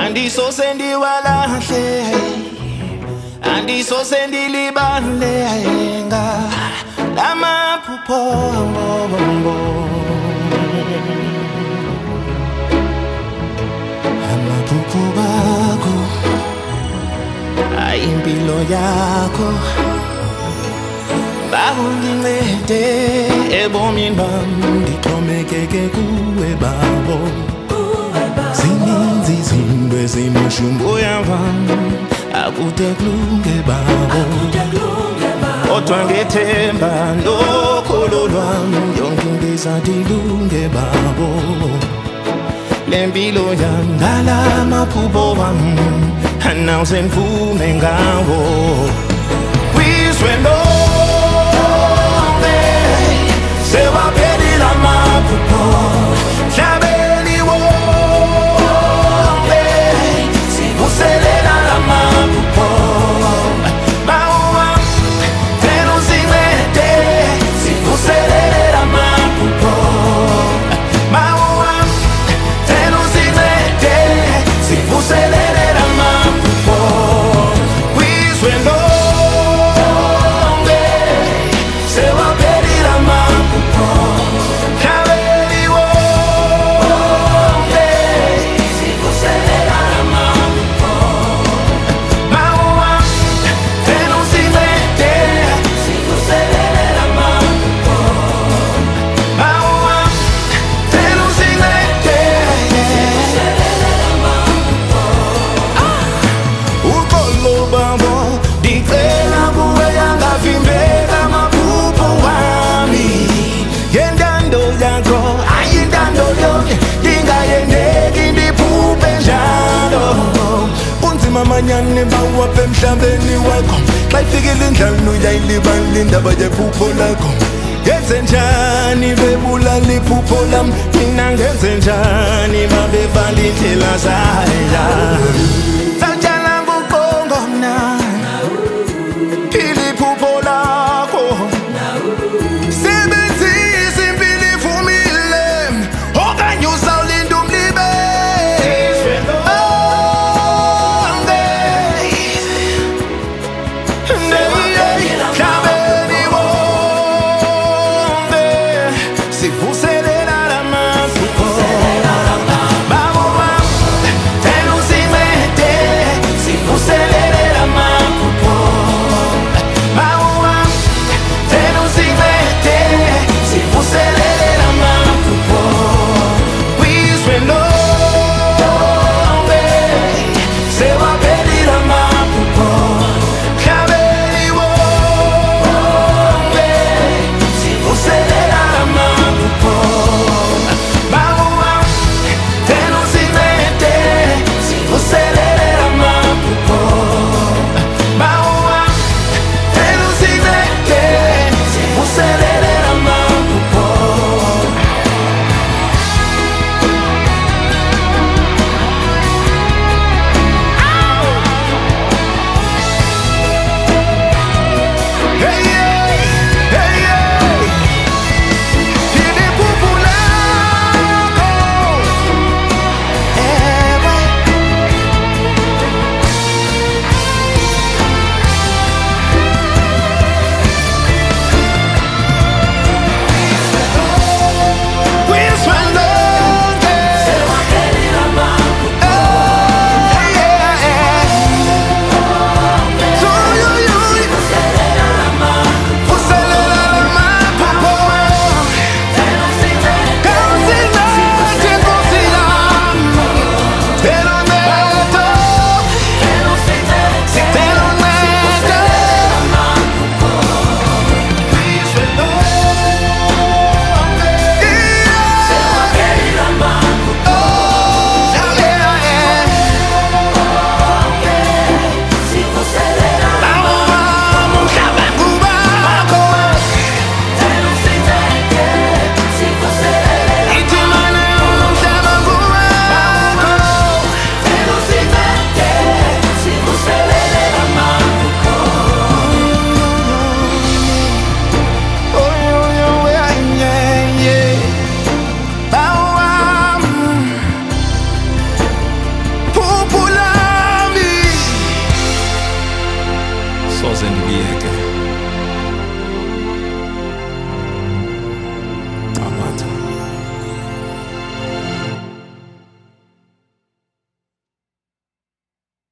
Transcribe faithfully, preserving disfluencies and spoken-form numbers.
Andisose ndiwalahle, andisose ndilibalenga lamaphupho ngobombo, amaphupho bakho ayimpilo yakho. Bawungincede ebomini bami ndixhomekeke kuwe babo. Zininzi izinto ezimosha umoya wami, akude kulunge babo. Kodwa ngethemba nokholo lwami yonke into izathi ilunge babo. Le mpilo yami ngala maphupho wami anawuze ndivume ngawo. Wizwe lonke sewaphelile amaphupho, mhlabeni wonke sivuselela amaphupho. Bawo wami cela usincede sivuselele amaphupho. Bawo wami cela usincede sivuselele amaphupho. Wizwe lonke sewaphelile amaphupho, mhlabeni wonke sivuselela amaphupho. Bawo wami cela usincede sivuselele amaphupho. Bawo wami cela usincede sivuselele amaphupho. Uxolo babo ndicela kuwe yangavimbeka amaphupho wami. Ngentando yakho ayintando yonke ndingayendeki ndiphuphe njalo. Unzima manyane bawapha emhlabeni wakho, xa ifikile indlala uyayilibala indaba yephupho lakho. Ngenze njani bebulala iphupho lami, mina ngenze njani babevala indlela zaya. Satshala buqongo mna phila iphupho lakho, sebenzisa impilo ivumile okanye uzawulinda umlibe. Mhlabeni wonke sivuselela amaphupho. Bawo wami cela usincede Chineke.